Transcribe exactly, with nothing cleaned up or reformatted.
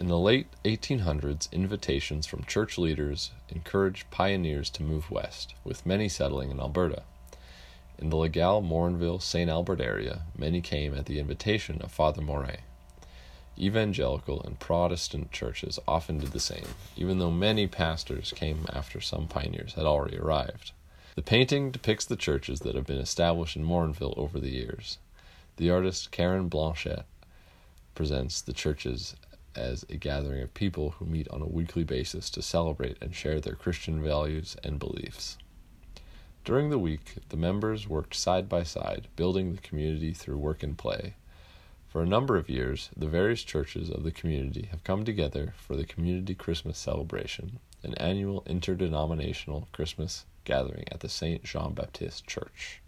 In the late eighteen hundreds, invitations from church leaders encouraged pioneers to move west, with many settling in Alberta. In the Legal, Morinville, Saint Albert area, many came at the invitation of Father Morin. Evangelical and Protestant churches often did the same, even though many pastors came after some pioneers had already arrived. The painting depicts the churches that have been established in Morinville over the years. The artist Karen Blanchette presents the churches as a gathering of people who meet on a weekly basis to celebrate and share their Christian values and beliefs. During the week, the members worked side by side, building the community through work and play. For a number of years, the various churches of the community have come together for the Community Christmas Celebration, an annual interdenominational Christmas gathering at the Saint Jean-Baptiste Church.